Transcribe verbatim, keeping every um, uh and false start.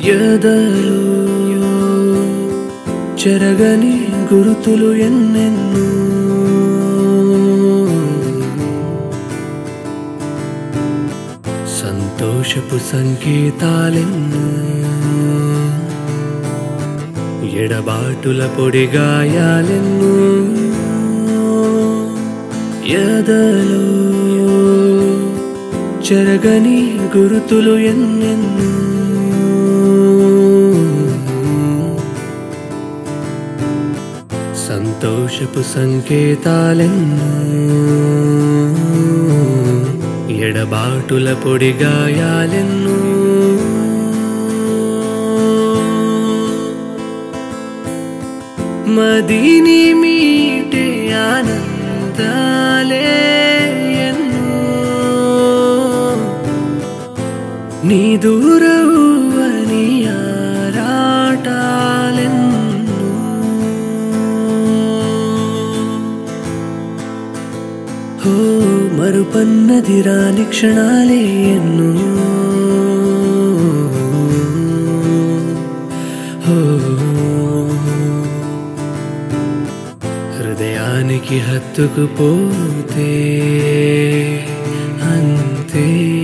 ఎదలో చెరగని గురుతులు ఎన్నెన్నో సంతోషపు సంకేతాలెన్నో ఎడబాటుల పొడి గాయాలెన్నో ఎదలో చెరగని గురుతులు ఎన్నెన్నో సంతోషపు సంకేతాలెన్నో ఎడబాటుల పొడి గాయాలెన్నో మదిని మీటే ఆనందాలే ఎన్నో నీ దూరవని ఆరాటాలెన్నో హో మరుపన్నది రాని క్షణాలే ఎన్నో హో హృదయానికి హత్తుకుపోతే అంతే.